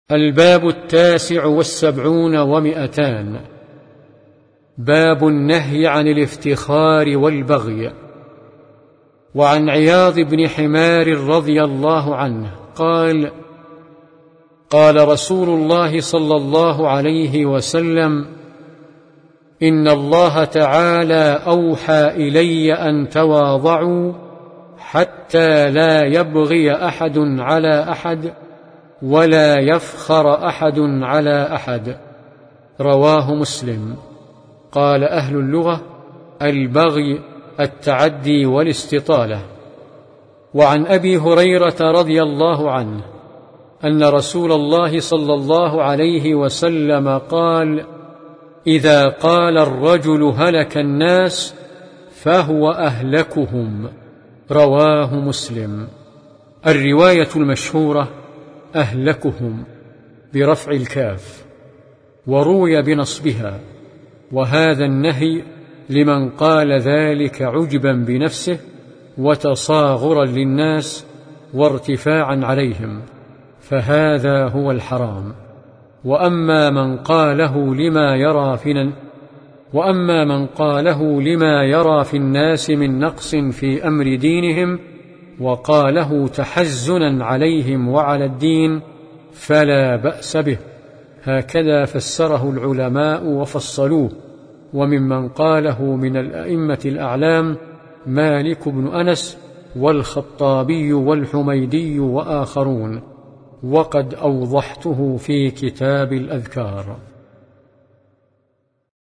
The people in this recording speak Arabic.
الباب 79 باب النهي عن الافتخار والبغي. وعن عياض بن حمار رضي الله عنه قال: قال رسول الله صلى الله عليه وسلم: إن الله تعالى أوحى إلي أن تواضعوا حتى لا يبغي أحد على أحد ولا يفخر أحد على أحد. رواه مسلم. قال أهل اللغة: البغي التعدي والاستطالة. وعن أبي هريرة رضي الله عنه أن رسول الله صلى الله عليه وسلم قال: إذا قال الرجل هلك الناس فهو أهلكهم. رواه مسلم. الرواية المشهورة أهلكهم برفع الكاف، وروي بنصبها، وهذا النهي لمن قال ذلك عجبا بنفسه وتصاغرا للناس وارتفاعا عليهم، فهذا هو الحرام. وأما من قاله لما يرى في الناس من نقص في أمر دينهم وقاله تحزنا عليهم وعلى الدين فلا بأس به. هكذا فسره العلماء وفصلوه. وممن قاله من الأئمة الأعلام مالك بن أنس والخطابي والحميدي وآخرون، وقد أوضحته في كتاب الأذكار.